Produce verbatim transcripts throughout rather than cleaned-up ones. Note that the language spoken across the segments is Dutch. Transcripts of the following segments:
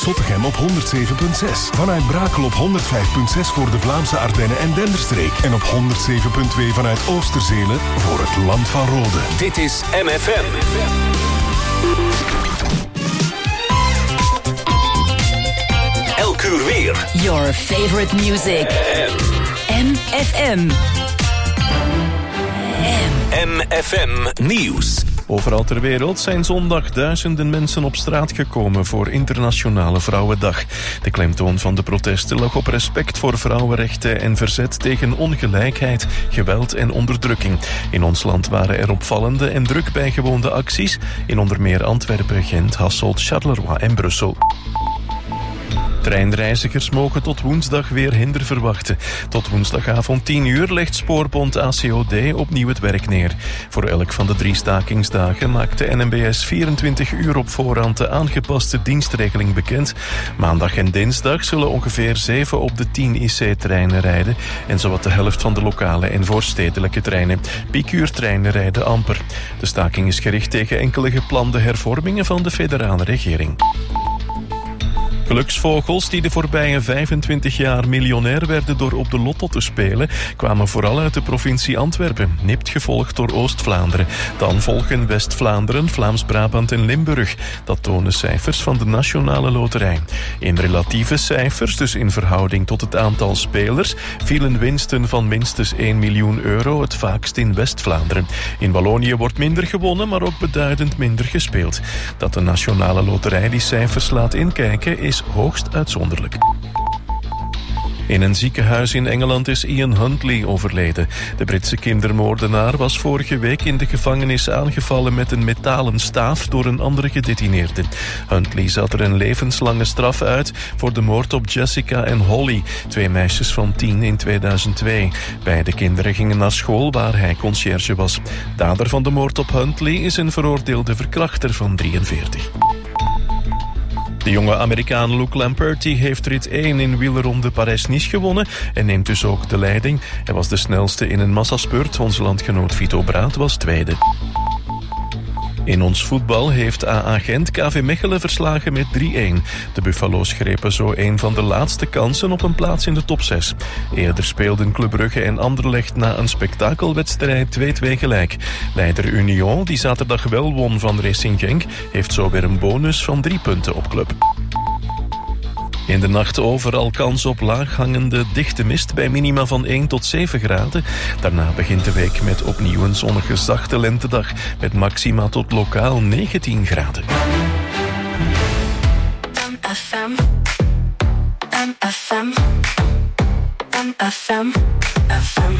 Zottegem op honderd zeven komma zes. Vanuit Brakel op honderd vijf komma zes voor de Vlaamse Ardennen en Denderstreek. En op honderd zeven komma twee vanuit Oosterzelen voor het Land van Rode. Dit is M F M. Elk uur weer. Your favorite music. M F M. M F M Nieuws. Overal ter wereld zijn zondag duizenden mensen op straat gekomen voor Internationale Vrouwendag. De klemtoon van de protesten lag op respect voor vrouwenrechten en verzet tegen ongelijkheid, geweld en onderdrukking. In ons land waren er opvallende en druk bijgewoonde acties in onder meer Antwerpen, Gent, Hasselt, Charleroi en Brussel. Treinreizigers mogen tot woensdag weer hinder verwachten. Tot woensdagavond tien uur legt Spoorbond A C O D opnieuw het werk neer. Voor elk van de drie stakingsdagen maakt de N M B S vierentwintig uur op voorhand de aangepaste dienstregeling bekend. Maandag en dinsdag zullen ongeveer zeven op de tien I C-treinen rijden en zowat de helft van de lokale en voorstedelijke treinen. Piekuurtreinen rijden amper. De staking is gericht tegen enkele geplande hervormingen van de federale regering. Geluksvogels die de voorbije vijfentwintig jaar miljonair werden door op de lotto te spelen, kwamen vooral uit de provincie Antwerpen, nipt gevolgd door Oost-Vlaanderen. Dan volgen West-Vlaanderen, Vlaams-Brabant en Limburg. Dat tonen cijfers van de Nationale Loterij. In relatieve cijfers, dus in verhouding tot het aantal spelers, vielen winsten van minstens één miljoen euro het vaakst in West-Vlaanderen. In Wallonië wordt minder gewonnen, maar ook beduidend minder gespeeld. Dat de Nationale Loterij die cijfers laat inkijken is hoogst uitzonderlijk. In een ziekenhuis in Engeland is Ian Huntley overleden. De Britse kindermoordenaar was vorige week in de gevangenis aangevallen met een metalen staaf door een andere gedetineerde. Huntley zat er een levenslange straf uit voor de moord op Jessica en Holly, twee meisjes van tien in tweeduizend twee. Beide kinderen gingen naar school waar hij conciërge was. Dader van de moord op Huntley is een veroordeelde verkrachter van drieënveertig. De jonge Amerikaan Luke Lamperti heeft rit één in wielerronde Parijs-Nice gewonnen en neemt dus ook de leiding. Hij was de snelste in een massaspurt. Onze landgenoot Vito Braat was tweede. In ons voetbal heeft A A Gent K V Mechelen verslagen met drie-één. De Buffalo's grepen zo een van de laatste kansen op een plaats in de top zes. Eerder speelden Club Brugge en Anderlecht na een spektakelwedstrijd twee-twee gelijk. Leider Union, die zaterdag wel won van Racing Genk, heeft zo weer een bonus van drie punten op club. In de nacht overal kans op laaghangende dichte mist bij minima van één tot zeven graden. Daarna begint de week met opnieuw een zonnige zachte lentedag met maxima tot lokaal negentien graden. M F M, M F M, M F M, F M.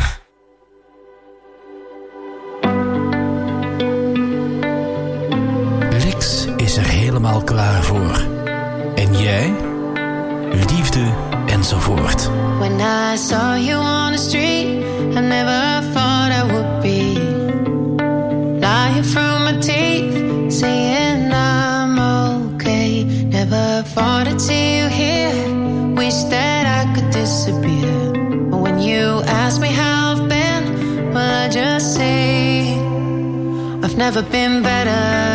Lex is er helemaal klaar voor. En jij? Liefde enzovoort. When I saw you on the street, I never thought I would be lying through my teeth, saying I'm okay. Never thought I'd see you here. Wish that I could disappear. But when you ask me how I've been, well, I just say I've never been better.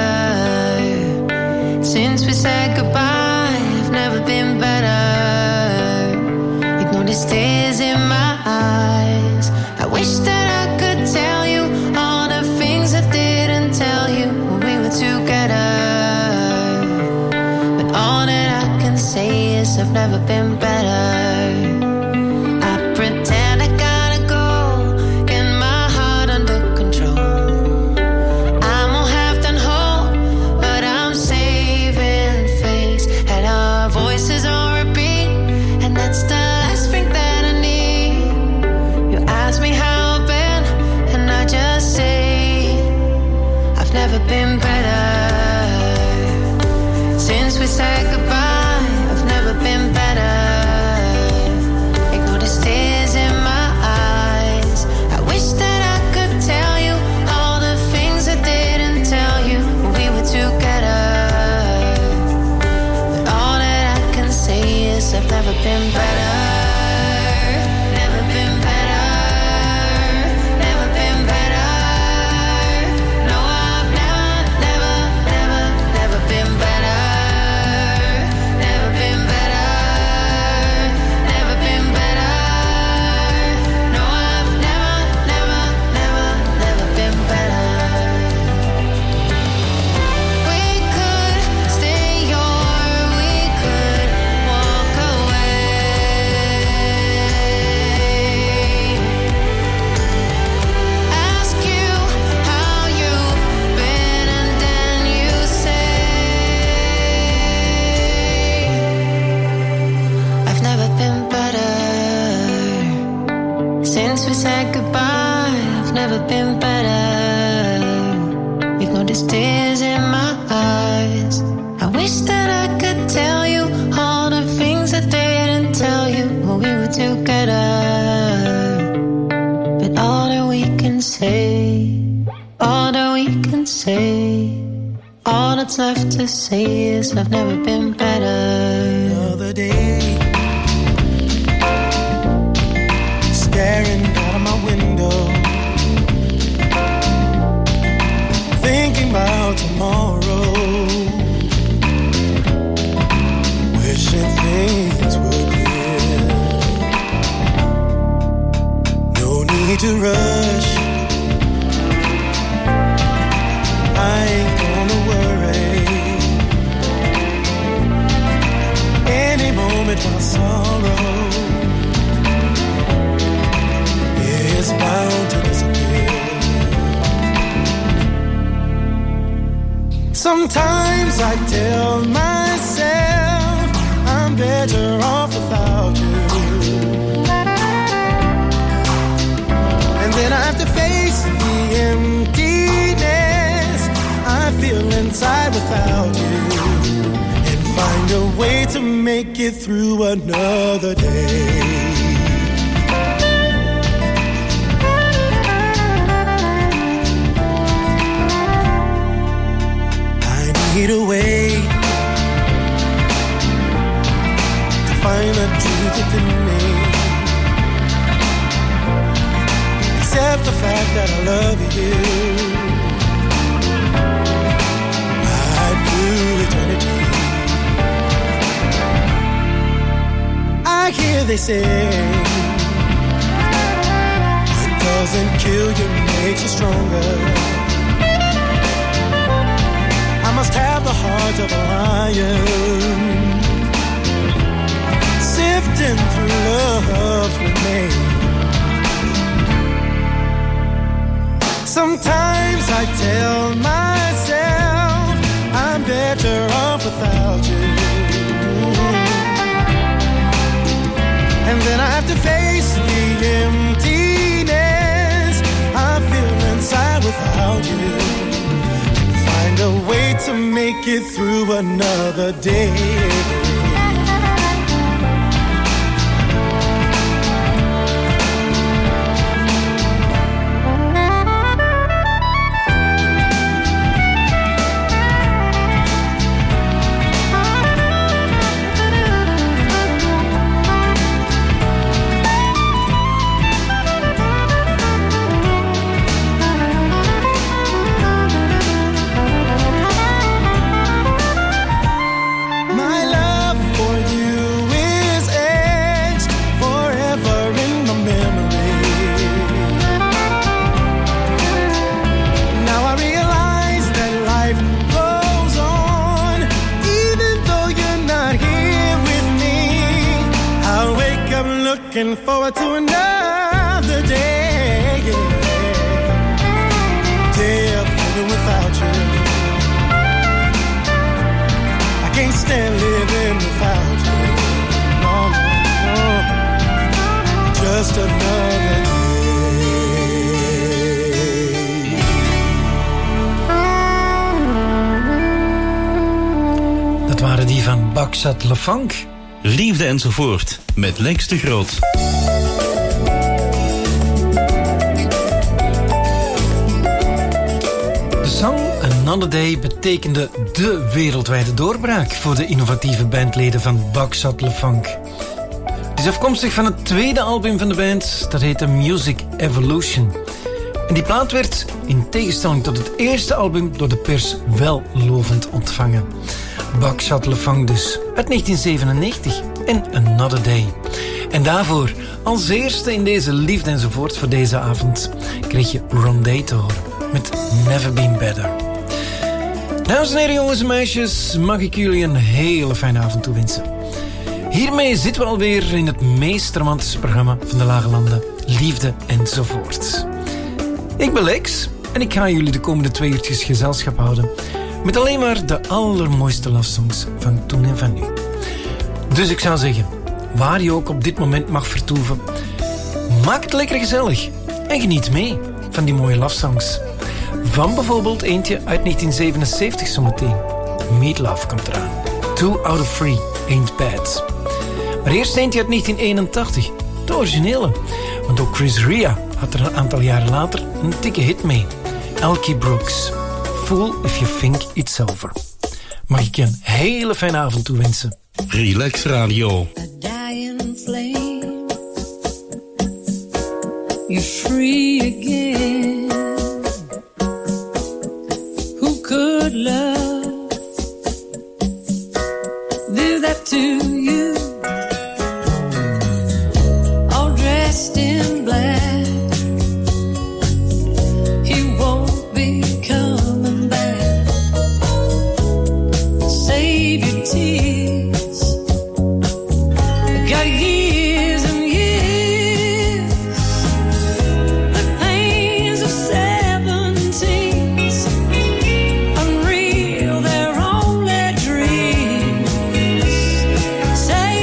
Since we said goodbye, I've never been better. Ignore the tears in my eyes. I wish that I could tell you all the things I didn't tell you when we were together. But all that I can say is I've never been better. I pretend I gotta go, get my heart under control. I'm all half done whole, but I'm saving face. And our voices on repeat, and that's the last thing that I need. You ask me how I've been, and I just say I've never been better. Since we said goodbye, I've never been better. Ignore the tears in my eyes. I wish that I could tell you all the things I didn't tell you when we were together. But all that I can say is I've never been better. Never been better. Never been better. No, I've never, never, never, never been better. Never been together. But all that we can say, all that we can say, all that's left to say is I've never been better. Another day, staring out of my window, thinking about tomorrow, wishing things were clear. No need to rush, I ain't gonna worry. Any moment my sorrow is bound to disappear. Sometimes I tell myself I'm better off without you, and then I have to face the emptiness I feel inside without you, and find a way to make it through another day. Need a way to find the truth within me, accept the fact that I love you. I'd do eternity. I hear they say what doesn't kill you makes you stronger. I must have the heart of a lion, sifting through love's remains. Sometimes I tell myself I'm better off without you, and then I have to face the emptiness I feel inside without you, find a way to make it through another day. Looking forward to another day, day of living without you. I can't stand living without you. No, no, no. Just another day. Dat waren die van Baksat Lefunk. Liefde enzovoort, met Lex de Groot. De song Another Day betekende de wereldwijde doorbraak voor de innovatieve bandleden van Baksat Lefunk. Het is afkomstig van het tweede album van de band, dat heette Music Evolution. En die plaat werd, in tegenstelling tot het eerste album, door de pers wel lovend ontvangen. Baksat Lefunk dus, uit negentien zevenennegentig en Another Day. En daarvoor, als eerste in deze Liefde enzovoort voor deze avond, kreeg je Rondé te horen met Never Been Better. Dames en heren, jongens en meisjes, mag ik jullie een hele fijne avond toewensen. Hiermee zitten we alweer in het meest romantische programma van de Lage Landen, Liefde enzovoort. Ik ben Lex en ik ga jullie de komende twee uurtjes gezelschap houden met alleen maar de allermooiste love songs van toen en van nu. Dus ik zou zeggen, waar je ook op dit moment mag vertoeven, maak het lekker gezellig en geniet mee van die mooie love songs. Van bijvoorbeeld eentje uit negentien zevenenzeventig zometeen. Meat Love komt eraan. Two out of three ain't bad. Maar eerst eentje uit negentien eenentachtig. de originele. Want ook Chris Rea had er een aantal jaren later een dikke hit mee. Elkie Brooks. Fool if you think it's over. Mag ik je een hele fijne avond toewensen. Relax Radio. A dying flame. You're free again. Who could love do that to you? All dressed in black. He won't be coming back. Save your tears. Got years and years. The pains of seventeens. Unreal, they're only dreams. Save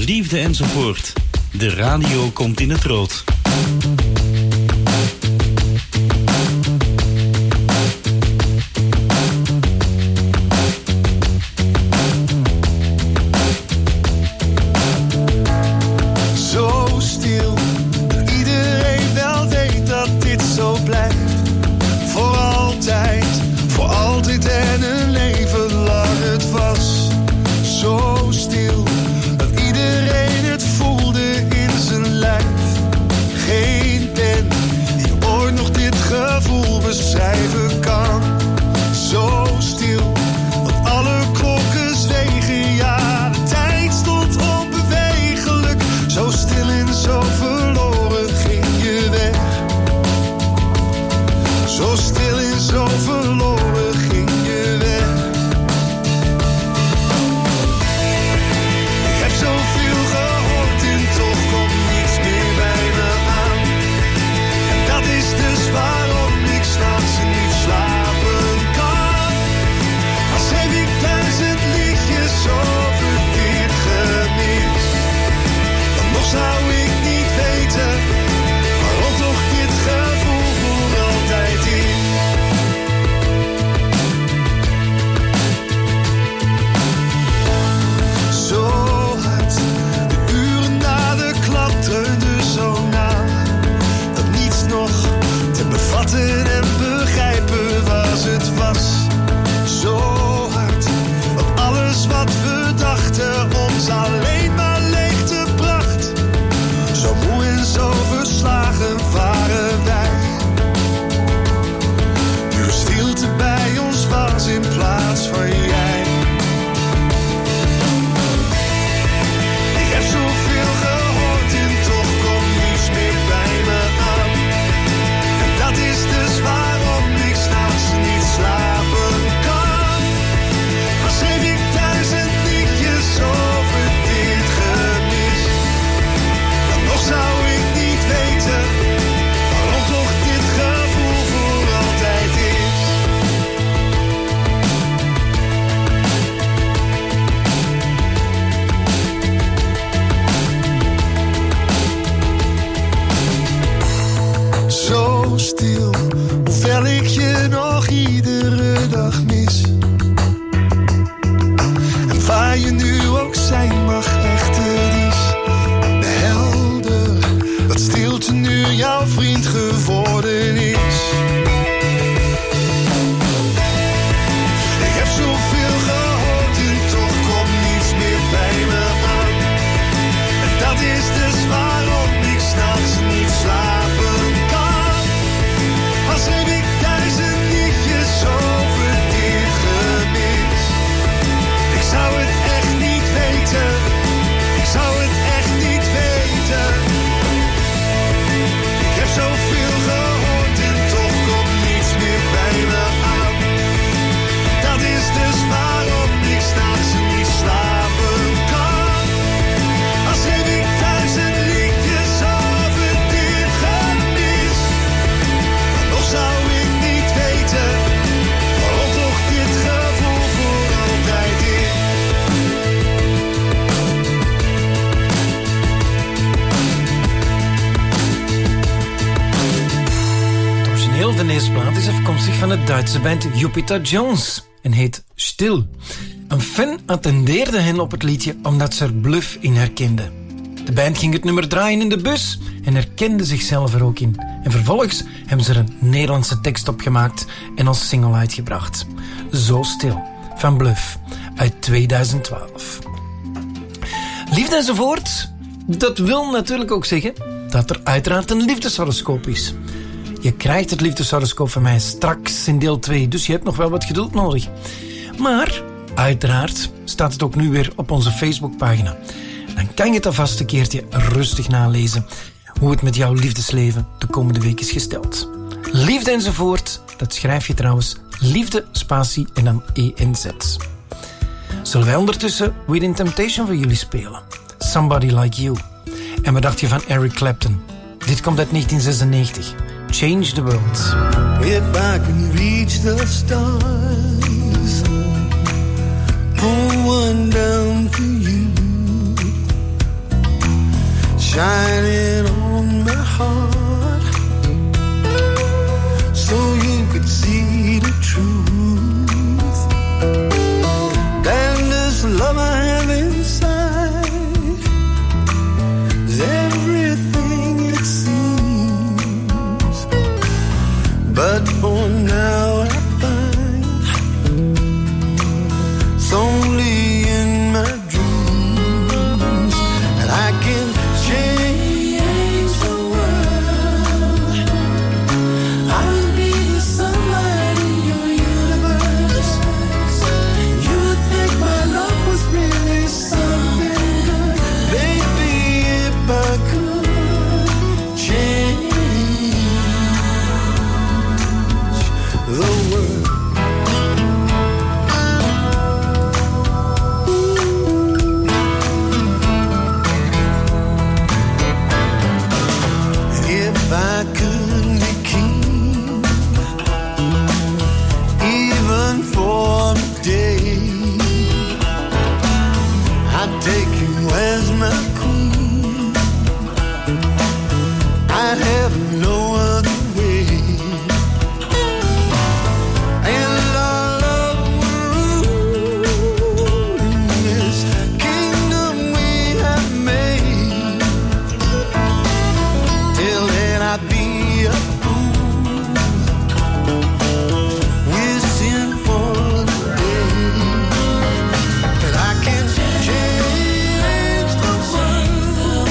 liefde enzovoort. De radio komt in het rood. Zo stil, dat iedereen wel weet dat dit zo blijft. Voor altijd, voor altijd en een leven lang het was. Zo stil, dat iedereen het voelde in zijn lijf. Geen pen die ooit nog dit gevoel beschrijven kan. Zo stil, dat alle klokken zwegen. Ja, de tijd stond onbewegelijk. Zo stil en zo verloren ging je weg. Zo stil en zo verloren ging je weg. Ik heb zoveel gehoord en toch komt niets meer bij me aan. En dat is dus waarom ik 's nachts niet slapen kan. Als heb ik duizend liedjes over dit gemist, dan nog zou ik niet weten waarom toch dit gevoel voor altijd is. Zo hard, de uren na de klap dreunden zo na, dat niets nog te bevatten en begrijpen was het was. Zo hard, dat alles wat we dachten ons alleen maar leegte bracht. Zo moe en zo verslagen waren wij. Nu er stilte bij ons was in plaats van jij. Ik heb zoveel gehoord en toch komt niets meer bij me aan. En dat is dus waarom ik 's nachts niet slapen kan. Als heb ik duizend liedjes over dit gemist, dan nog zou ik niet weten waarom toch dit gevoel voor altijd is. Zo stil, hoewel ik je nog iedere dag mis. En waar je nu ook zijn mag, echt het is. De helder, dat stilte nu jouw vriend geworden is. Ik heb zoveel gehoord en toch komt niets meer bij me aan. En dat is dus waarom ik 's nachts niet slapen kan. Als heb ik duizend liedjes over dit gemist. Ik zou het echt niet weten. Ik zou het echt niet weten. Ik heb zoveel gehoord en toch komt niets meer bij me aan. Dat is dus waarom ik 's nachts niet slapen kan. Als heb ik duizend liedjes over dit gemist, dan nog zou ik niet weten waarom toch dit gevoel voor altijd is. Het origineel van deze plaat is afkomstig van de Duitse band Jupiter Jones en heet Stil. Een fan attendeerde hen op het liedje omdat ze er Bluff in herkenden. De band ging het nummer draaien in de bus en herkende zichzelf er ook in. En vervolgens hebben ze er een Nederlandse tekst op gemaakt en als single uitgebracht. Zo Stil van Bluff uit tweeduizend twaalf. Liefde enzovoort, dat wil natuurlijk ook zeggen dat er uiteraard een liefdeshoroscoop is. Je krijgt het liefdeshoroscoop van mij straks in deel twee, dus je hebt nog wel wat geduld nodig. Maar uiteraard staat het ook nu weer op onze Facebookpagina. Dan kan je het alvast een keertje rustig nalezen hoe het met jouw liefdesleven de komende week is gesteld. Liefde enzovoort, dat schrijf je trouwens liefde, spatie en dan E N Z. Zullen wij ondertussen Within Temptation voor jullie spelen? Somebody Like You. En wat dacht je van Eric Clapton? Dit komt uit negentien zesennegentig. Change the World. If I can reach the stars, pull one down for you. shining on my heart, so you could see the truth. And this love I have inside is everything it seems. But for now I find it's only in my dreams that I can change the world. I'll be the sunlight in your universe. You would think my love was really something good, baby, if I could change the world. If I could be king, even for a day, I'd take you as my queen. I'd have no other way, and our love would rule in this kingdom we have made. Till then I'd be a fool, wishing for the day that I can change the world.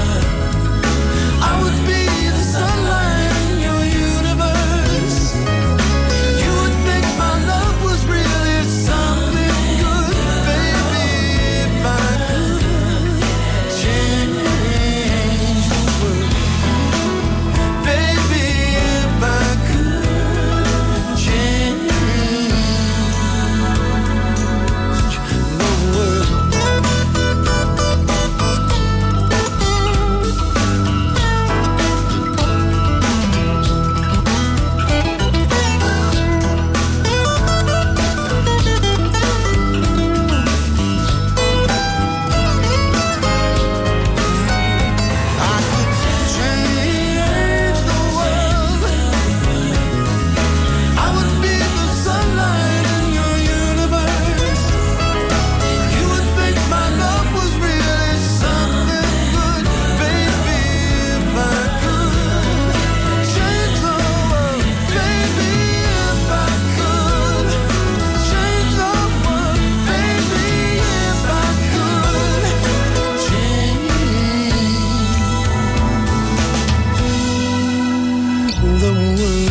I would be the sunlight in your universe. You would think my love was really something good, baby, if I could change the world. Baby, if I could change the world. I could change the world. I would be the sunlight in your universe. You would think my love was really something good, baby, if I could change the world. Baby, if I could change the world. Baby, if I could change the world.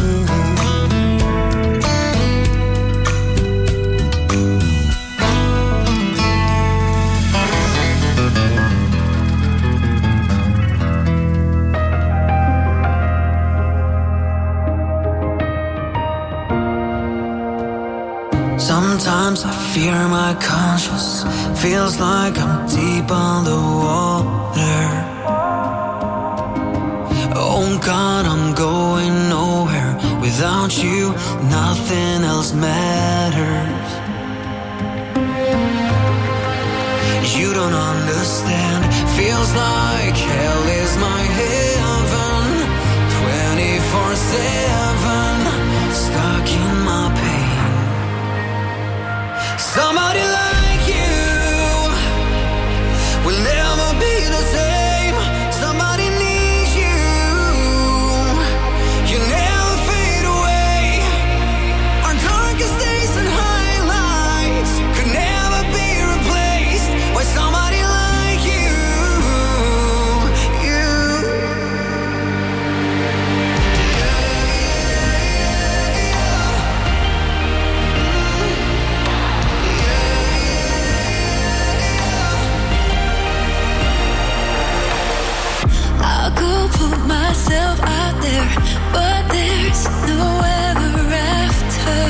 Sometimes I fear my conscience, feels like I'm deep underwater. Oh God, I'm going nowhere. Without you, nothing else matters. You don't understand, feels like hell is my heaven. twenty-four seven, stuck in my pain. Somebody like you will never be the same. Somebody needs you. You never fade away. Our darkest days and highlights could never be replaced by somebody like you. You. I'll go put myself out there, but there's no ever after.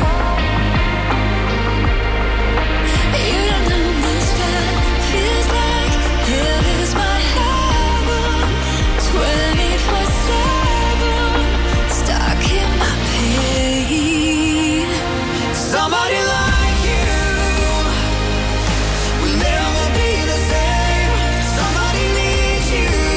You don't understand, feels like hell is my heaven. twenty-four seven, stuck in my pain. Somebody like you will never be the same. Somebody needs you.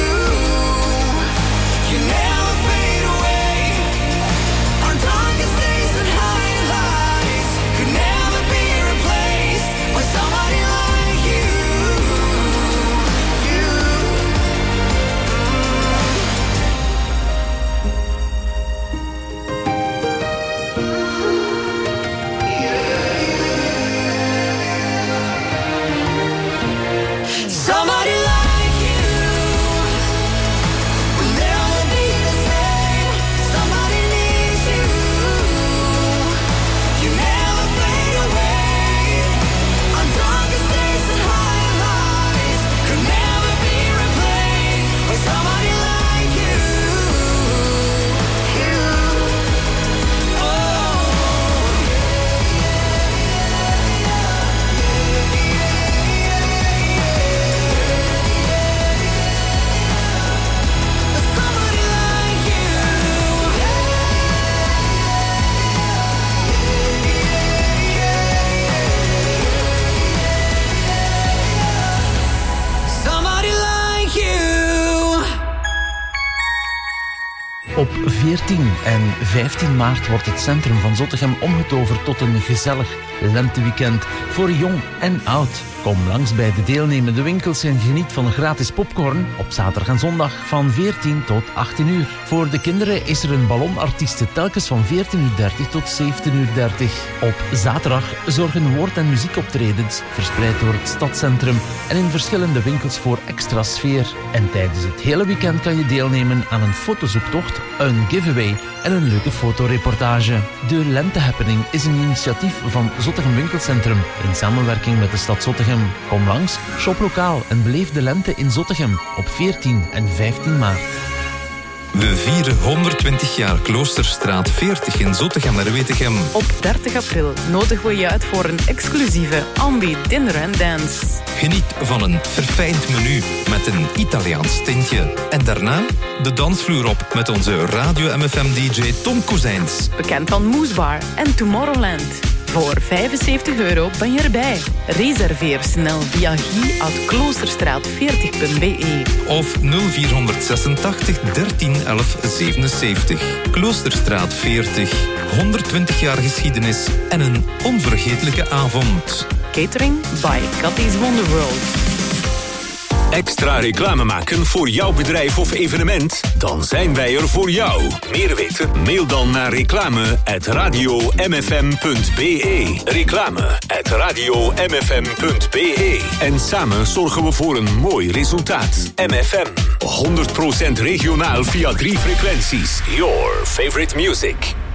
Op veertien en vijftien maart wordt het centrum van Zottegem omgetoverd tot een gezellig lenteweekend voor jong en oud. Kom langs bij de deelnemende winkels en geniet van gratis popcorn op zaterdag en zondag van veertien tot achttien uur. Voor de kinderen is er een ballonartieste telkens van veertien uur dertig tot zeventien uur dertig. Op zaterdag zorgen woord- en muziekoptredens verspreid door het stadscentrum en in verschillende winkels voor extra sfeer. En tijdens het hele weekend kan je deelnemen aan een fotozoektocht, een giveaway en een leuke fotoreportage. De Lente Happening is een initiatief van Zottegem Winkelcentrum in samenwerking met de stad Zottegem. Kom langs, shop lokaal en beleef de lente in Zottegem op veertien en vijftien maart. We vieren honderdtwintig jaar Kloosterstraat veertig in Zottegem en Wetegem. Op dertig april nodigen we je uit voor een exclusieve Ambi Dinner and Dance. Geniet van een verfijnd menu met een Italiaans tintje. En daarna de dansvloer op met onze Radio M F M-D J Tom Kozijns. Bekend van Moesbar en Tomorrowland. Voor vijfenzeventig euro ben je erbij. Reserveer snel via guy at kloosterstraat veertig punt b e. Of nul vier zesentachtig dertien elf zevenenzeventig. Kloosterstraat veertig. honderdtwintig jaar geschiedenis en een onvergetelijke avond. Catering by Cathy's Wonderworld. Extra reclame maken voor jouw bedrijf of evenement? Dan zijn wij er voor jou. Meer weten? Mail dan naar reclame at radio m f m punt b e. Reclame at radio m f m punt b e. En samen zorgen we voor een mooi resultaat. M F M. honderd procent regionaal via drie frequenties. Your favorite music.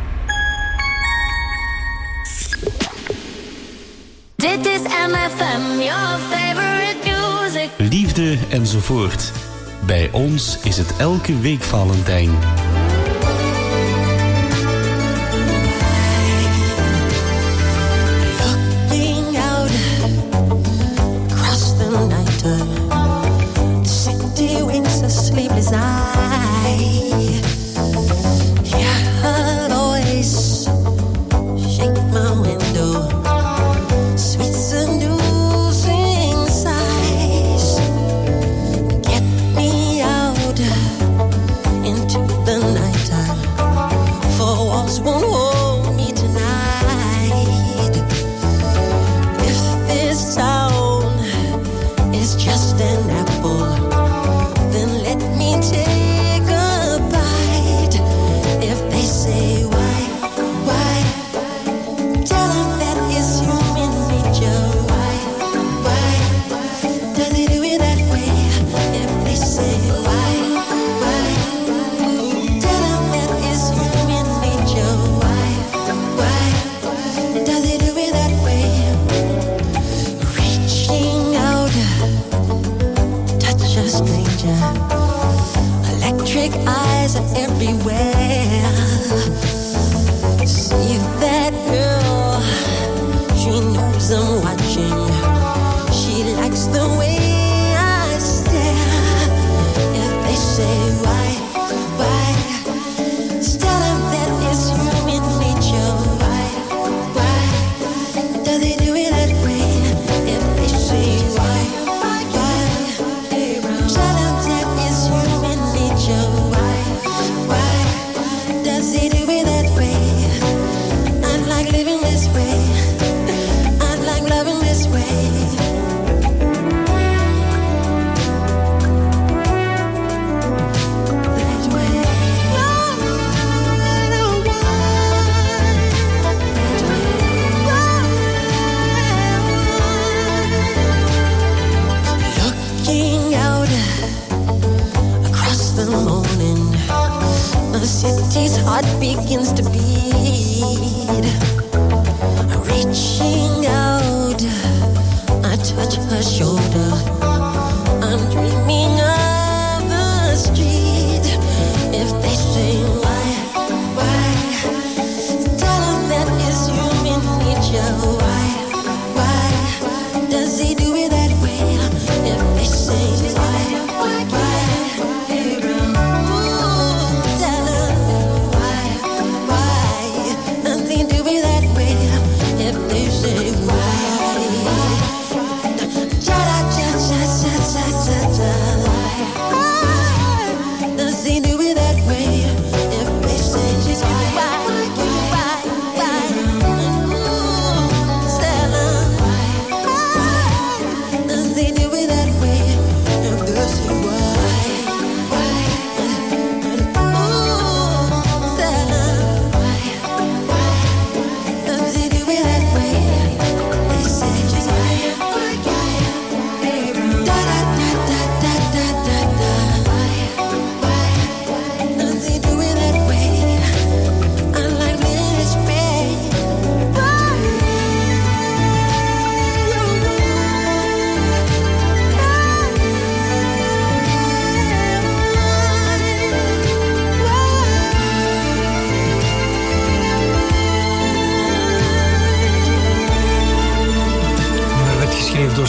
Dit is M F M, your favorite music. Liefde enzovoort. Bij ons is het elke week Valentijn. Looking out across the night, the city winks a sleepless eye. Yeah, I'll always shake my window. Sweet seducing sighs. Get me out into the nighttime. Four walls won't hold me tonight. If this town is just an apple, then let me take a bite. If they say why, why, tell them that it's human nature. Why, why, does he do it that way? If they say why, why, tell them that it's human nature. Why, why, does he do it that way? Reaching out, touch a stranger. Electric eyes are everywhere. See that girl, she knows I'm watching. She likes the way I stare. If they say why, why, tell them that it's human nature. Why, why, does he do it that way? If they say why, why, tell them that it's human nature. Why, why, does he do it that way? I like living this way. I like loving this way. That way. Looking out across the morning, the city's heart begins to beat. Reaching out, I touch her shoulder. I'm dreaming of the street. If they say why, why, tell them that it's human nature. Why, why, does he do it that way? If they say why, why, ooh, tell them why, why, does he do it that way? If they say why, da da da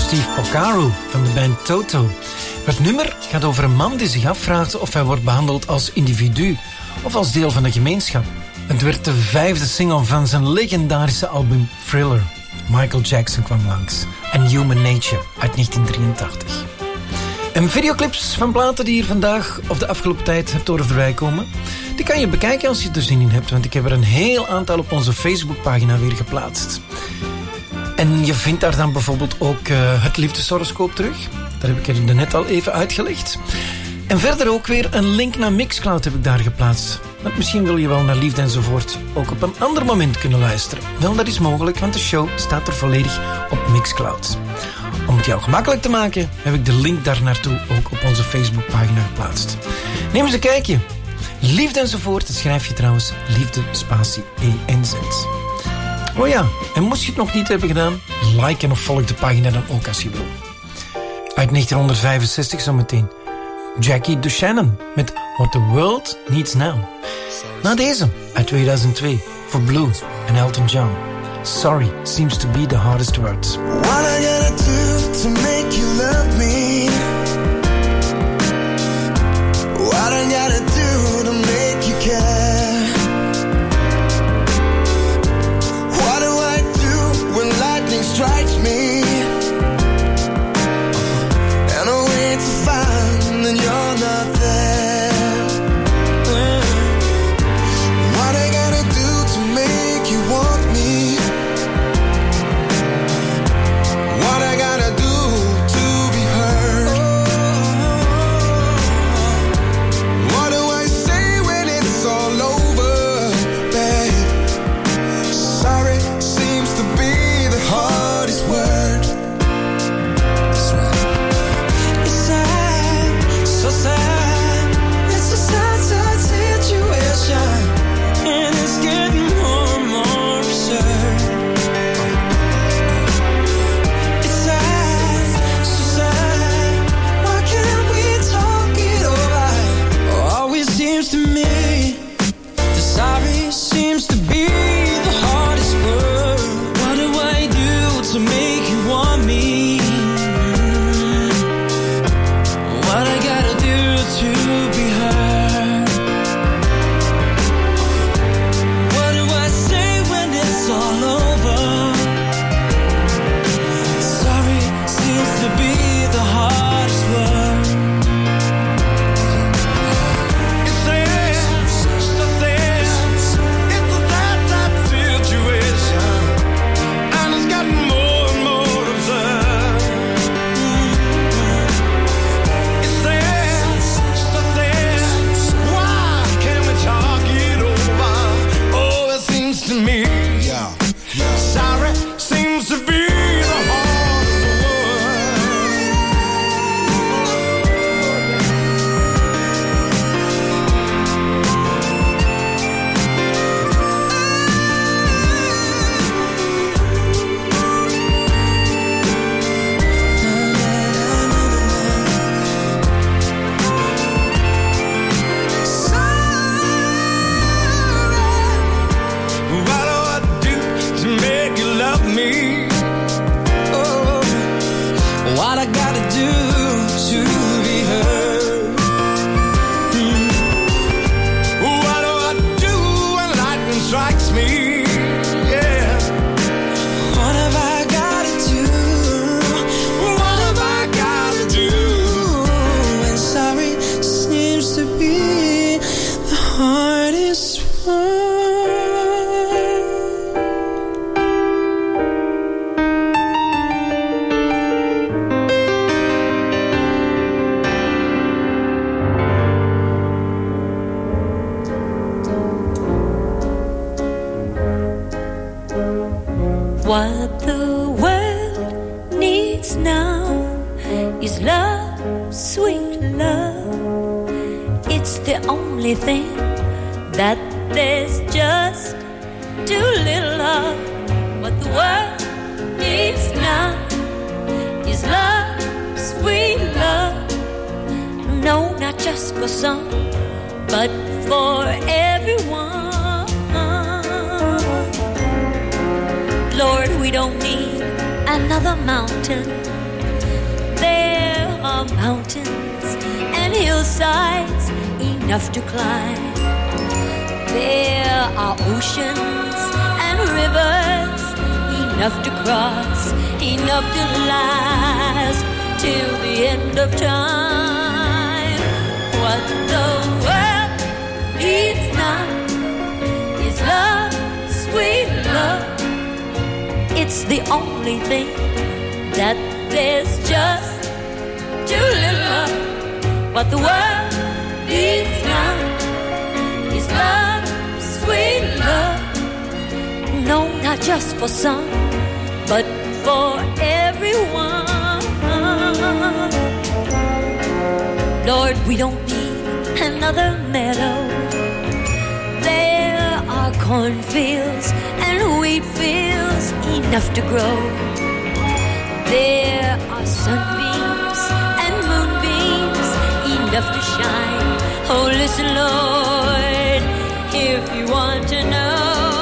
Steve Porcaro van de band Toto. Het nummer gaat over een man die zich afvraagt of hij wordt behandeld als individu of als deel van de gemeenschap. Het werd de vijfde single van zijn legendarische album Thriller. Michael Jackson kwam langs. En Human Nature uit negentien drieëntachtig. En videoclips van platen die hier vandaag of de afgelopen tijd hebt horen voorbij komen, die kan je bekijken als je er zin in hebt, want ik heb er een heel aantal op onze Facebookpagina weer geplaatst. En je vindt daar dan bijvoorbeeld ook uh, het liefdeshoroscoop terug. Dat heb ik er net al even uitgelegd. En verder ook weer een link naar Mixcloud heb ik daar geplaatst. Want misschien wil je wel naar Liefde enzovoort ook op een ander moment kunnen luisteren. Wel, dat is mogelijk, want de show staat er volledig op Mixcloud. Om het jou gemakkelijk te maken, heb ik de link daar naartoe ook op onze Facebookpagina geplaatst. Neem eens een kijkje. Liefde enzovoort, dat schrijf je trouwens liefde spatie E N Z. Oh ja, en moest je het nog niet hebben gedaan, like en of volg de pagina dan ook als je wil. Uit negentien vijfenzestig zometeen. Jackie DeShannon met What the World Needs Now. Na deze, uit tweeduizend twee, voor Blue en Elton John. Sorry seems to be the hardest word. What I gotta do to make you love me? What I gotta do to make you care? What do I do when lightning strikes me? And I wait to find that you're not there. What I gotta do to make you want me? What I gotta do to be heard? What do I say when it's all over, babe? Sorry seems to be the hardest word. That's right. It's sad, so sad. It's a sad, sad situation, and it's getting more and more absurd. It's sad, so sad. Why can't we talk it over? Always seems to me the sorry seems to be the hardest word. What do I do to make you want me? What I gotta do to be heard? What do I say when it's all over? Sorry seems to be the hardest word. It's sad, so sad. It's a sad, sad situation, and it's gotten more and more absurd. It's sad, so sad. Why can't we talk it over? Oh, it seems to me, yeah, yeah. Sorry seems to be the hardest word. What do I do to make you love me? Oh, what I gotta do to be heard? Hmm. What do I do when lightning strikes me? Yeah. What have I gotta do? What have I gotta do? And sorry seems to be the hardest word. What the world needs now is love, sweet love. It's the only thing that there's just too little of. What the world needs now is love, sweet love. No, not just for some, but for everyone. Lord, we don't need another mountain are mountains and hillsides enough to climb. There are oceans and rivers enough to cross, enough to last till the end of time. What the world needs now is love, sweet love. It's the only thing that there's just too little of. What the world needs now is love, sweet love. No, not just for some, but for everyone. Lord, we don't need another meadow. There are cornfields and wheat fields enough to grow. There are sunbeams and moonbeams enough to shine. Oh, listen, Lord, if you want to know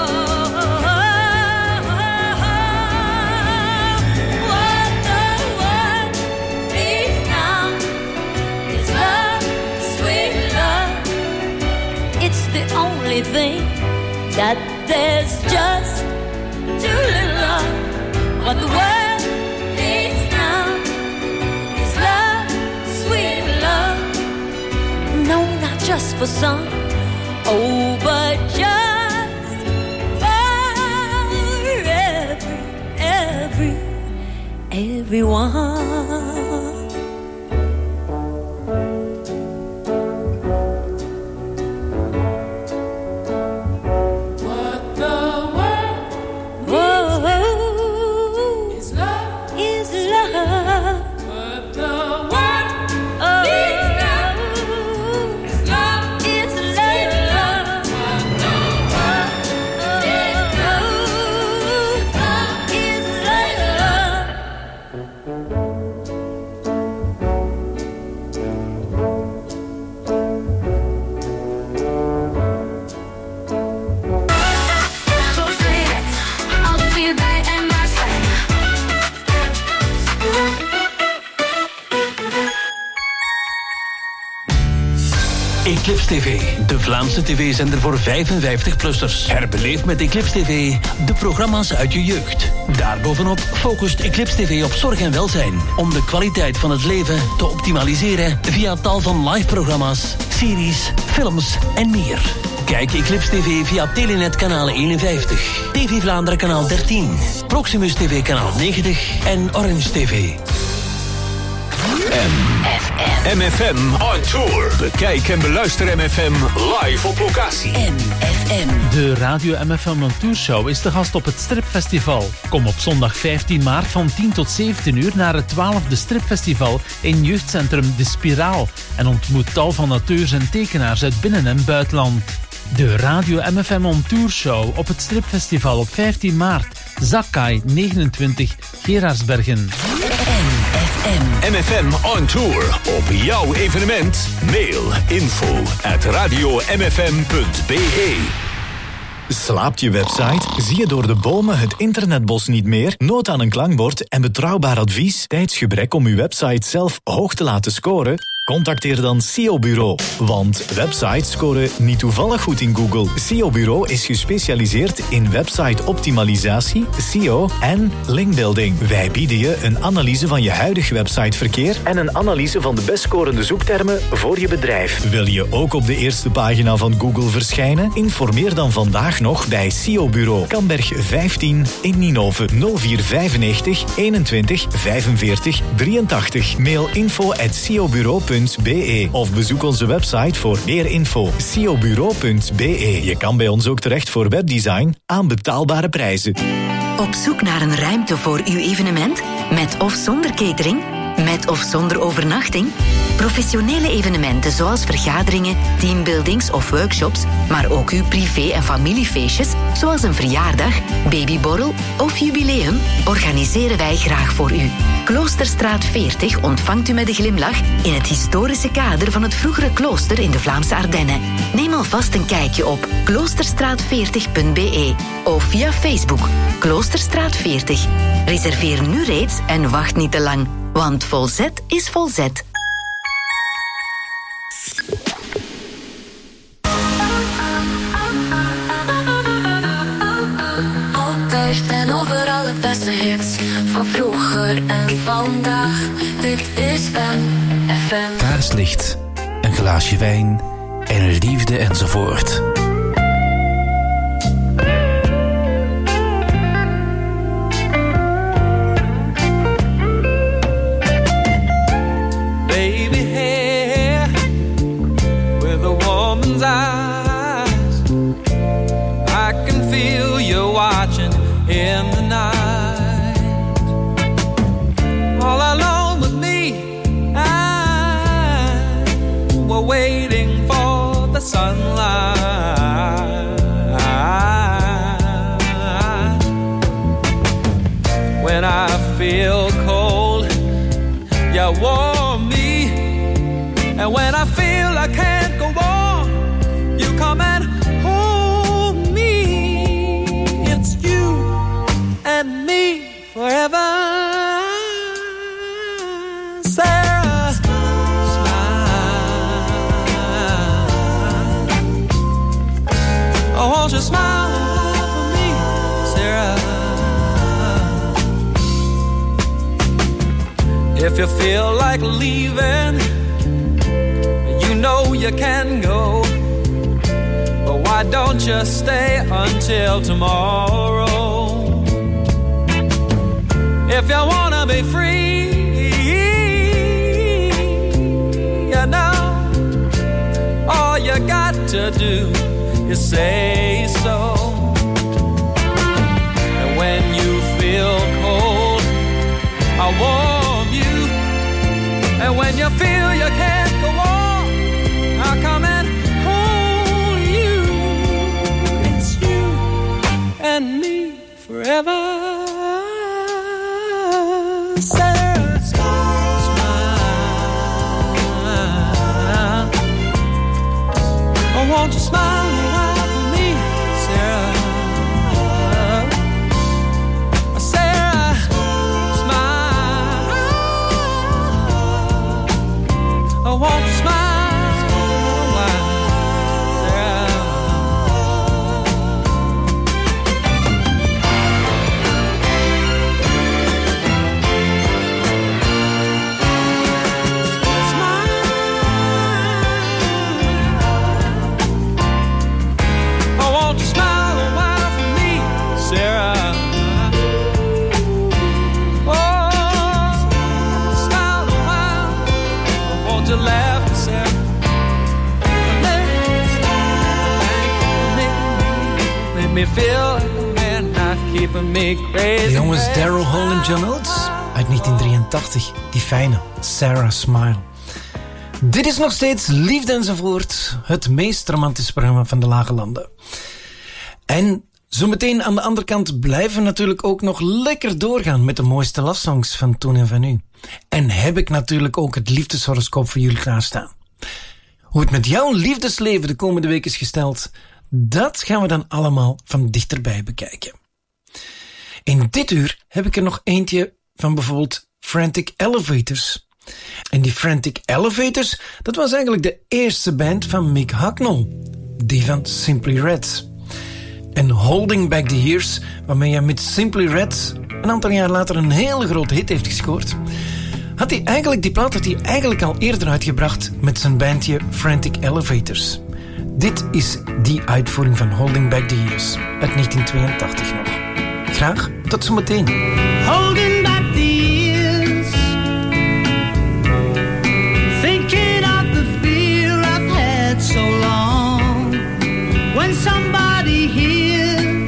what the world needs now is love, sweet love. It's the only thing that there's just too little of. What the world needs now is love, sweet love. No, not just for some, oh, but just for every, every, everyone. Eclipse T V, de Vlaamse tv-zender voor vijfenvijftig-plussers. Herbeleef met Eclipse T V de programma's uit je jeugd. Daarbovenop focust Eclipse T V op zorg en welzijn, om de kwaliteit van het leven te optimaliseren via tal van live-programma's, series, films en meer. Kijk Eclipse T V via Telenet kanaal eenenvijftig, T V Vlaanderen kanaal dertien, Proximus T V kanaal negentig en Orange T V. M F M on tour. Bekijk en beluister M F M live op locatie. M F M. De Radio M F M on Tour Show is de gast op het Stripfestival. Kom op zondag vijftien maart van tien tot zeventien uur naar het twaalfde Stripfestival in jeugdcentrum De Spiraal en ontmoet tal van auteurs en tekenaars uit binnen- en buitenland. De Radio M F M on Tour Show op het Stripfestival op vijftien maart. Zakai negenentwintig, Gerardsbergen. M F M on tour. Op jouw evenement. Mail info at radio m f m punt b e. Slaapt je website? Zie je door de bomen het internetbos niet meer? Nood aan een klankbord en betrouwbaar advies? Tijdsgebrek om uw website zelf hoog te laten scoren? Contacteer dan S E O Bureau. Want websites scoren niet toevallig goed in Google. S E O Bureau is gespecialiseerd in website-optimalisatie, S E O en linkbuilding. Wij bieden je een analyse van je huidig websiteverkeer en een analyse van de best scorende zoektermen voor je bedrijf. Wil je ook op de eerste pagina van Google verschijnen? Informeer dan vandaag nog bij S E O Bureau. Kamberg vijftien in Ninove. nul vier vijfennegentig eenentwintig vijfenveertig drieëntachtig. Mail info at s e o bureau punt b e of bezoek onze website voor meer info. s e o bureau punt b e. Je kan bij ons ook terecht voor webdesign aan betaalbare prijzen. Op zoek naar een ruimte voor uw evenement? Met of zonder catering? Met of zonder overnachting? Professionele evenementen zoals vergaderingen, teambuildings of workshops, maar ook uw privé- en familiefeestjes, zoals een verjaardag, babyborrel of jubileum, organiseren wij graag voor u. Kloosterstraat veertig ontvangt u met een glimlach in het historische kader van het vroegere klooster in de Vlaamse Ardennen. Neem alvast een kijkje op kloosterstraat veertig punt b e of via Facebook Kloosterstraat veertig. Reserveer nu reeds en wacht niet te lang. Want Volzet is Volzet. Altijd en overal het beste hits van vroeger en vandaag. Dit is M F M. Kaarslicht, een glaasje wijn en liefde enzovoort. Baby hair with a woman's eyes, I can feel you watching in the night. All alone with me, I, we're waiting for the sunlight. When I feel cold, you warm me, and when I feel I can't go on, you come and hold me. It's you and me forever. Sarah, smile. Oh, won't you smile for me, Sarah? If you feel like leaving, you know you can go, but why don't you stay until tomorrow? If you wanna be free, you know, all you got to do is say so. And when you feel cold, I warm you, and when you feel you can't go on, I'll come and hold you. It's you and me forever. Sarah, smile, smile. Oh, won't you smile a while for me, Sarah? Sarah, smile. Oh, won't you smile? Me feel like a man not keeping me crazy. De jongens Daryl Hall en John Oates uit negentien drieëntachtig. Die fijne Sarah Smile. Dit is nog steeds Liefde enzovoort. Het meest romantische programma van de Lage Landen. En zometeen aan de andere kant blijven we natuurlijk ook nog lekker doorgaan met de mooiste love songs van toen en van nu. En heb ik natuurlijk ook het liefdeshoroscoop voor jullie klaarstaan. Hoe het met jouw liefdesleven de komende week is gesteld, dat gaan we dan allemaal van dichterbij bekijken. In dit uur heb ik er nog eentje van bijvoorbeeld Frantic Elevators. En die Frantic Elevators, dat was eigenlijk de eerste band van Mick Hucknall. Die van Simply Red. En Holding Back the Years, waarmee hij met Simply Red een aantal jaar later een hele grote hit heeft gescoord, had hij eigenlijk die plaat had hij eigenlijk al eerder uitgebracht met zijn bandje Frantic Elevators. Dit is die uitvoering van Holding Back the Years uit negentien tweeëntachtig nog. Graag tot zometeen. Holding back the years, thinking of the fear I've had so long. When somebody hears,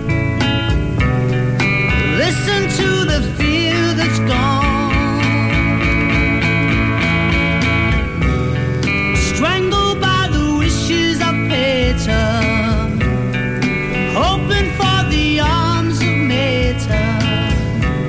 listen to the fear that's gone. Strangled by the wishes of Peter, hoping for the arms of Mater.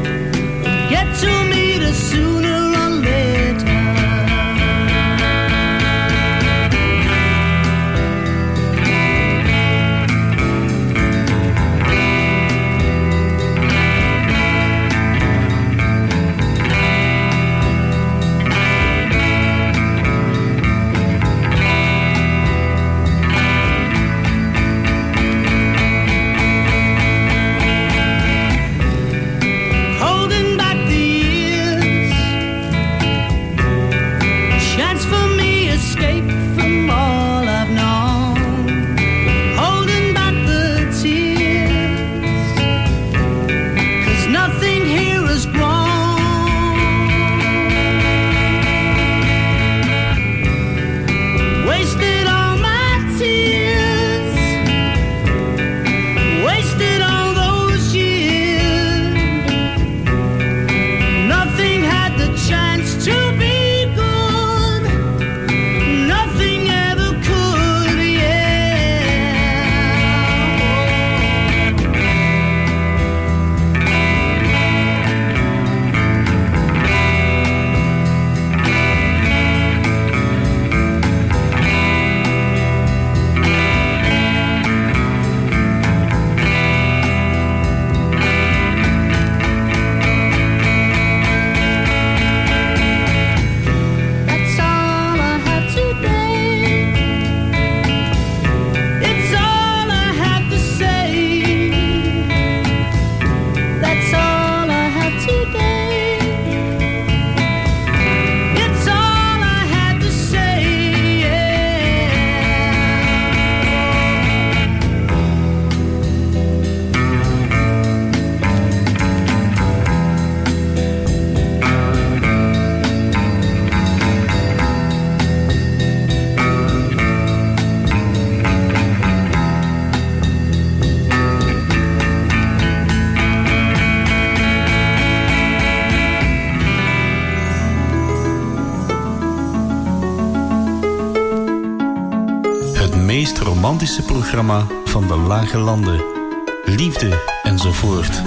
meest romantische programma van de lage landen. Liefde enzovoort.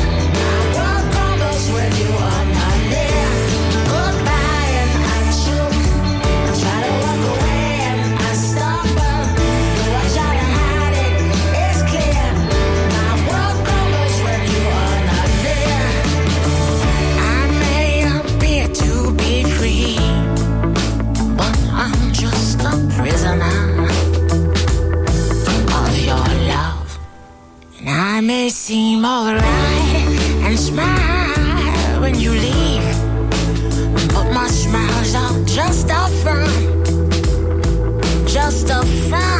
Goodbye and I choke and smile when you leave. But my smile's all just a front, just a front.